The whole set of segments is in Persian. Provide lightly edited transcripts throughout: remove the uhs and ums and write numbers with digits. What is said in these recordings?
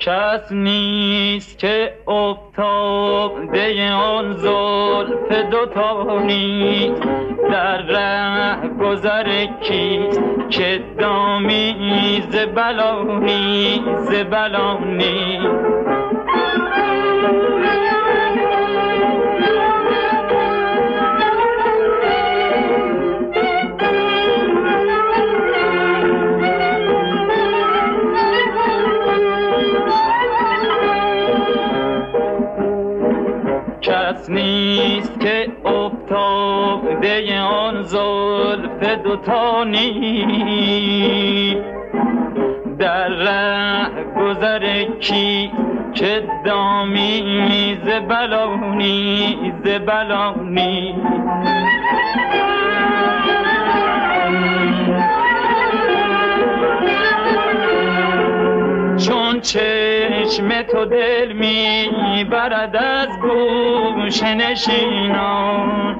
کس نیست که افتاده آن زلف دوتا نیست، در ره گذر کیست که دامی ز بلانی ز بلانی. کس نیست که افتاده آن زلف دوتا نیست، در ره گذر کی که دامی ز بلانی ز بلانی. چون چشم تو دل می برد از گوش نشینان،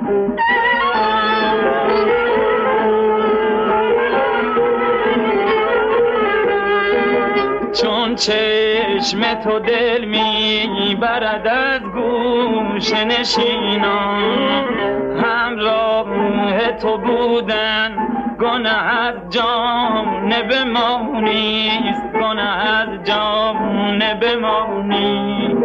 چون چشم تو دل می برد از گوش نشینان، همراه تو بودن گناه از جانب ما نیست، گناه از جانب ما نیست.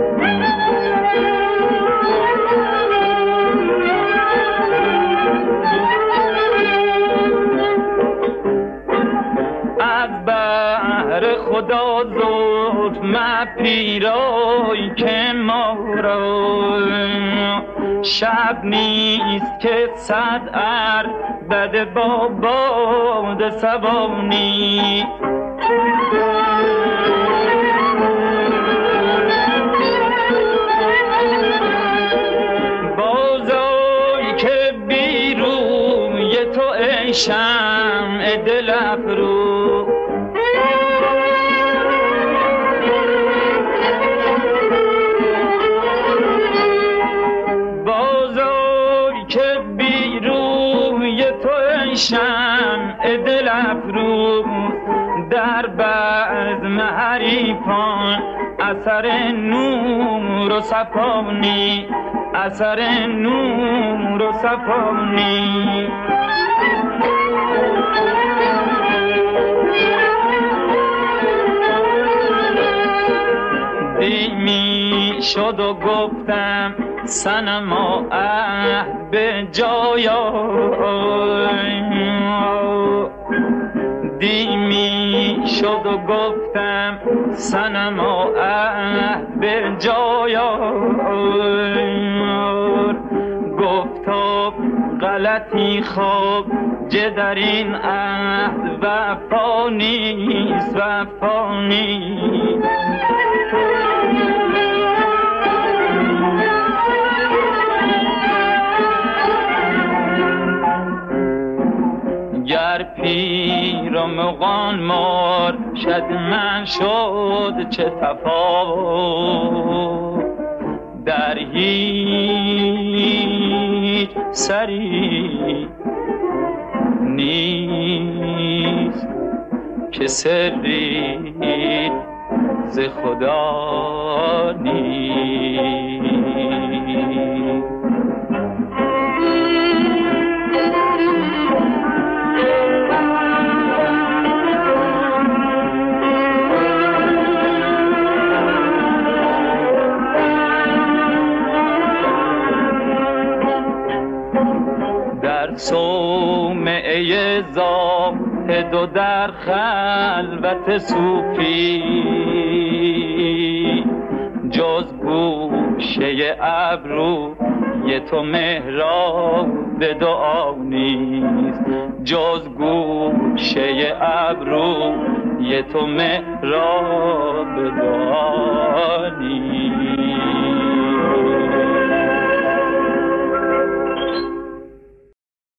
از بحر خدا زلف مپیرای که ما را شب نیست که صد عربده با باد سبانی. بازای که بیروی تو ای شمع دل افروز، شمع دل افروز در بزم حریفان اثر نور و صفانی، اثر نور و صفانی. دیمی شد و گفتم صنما عهد به جای آی، دیمی شد و گفتم صنما عهد به جای آی، گفتا غلطی خواب جه در این عهد وفا نیست وفا نیست. گر پیر و مغان مار شد من شد چه تفاوت، در هیچ سری نیست که سری ز خدا نیست. صومعه زاهد و در خلوت صوفی، جز گوشه ابروی تو محراب دعا نیست، جز گوشه ابروی تو محراب دعا نیست.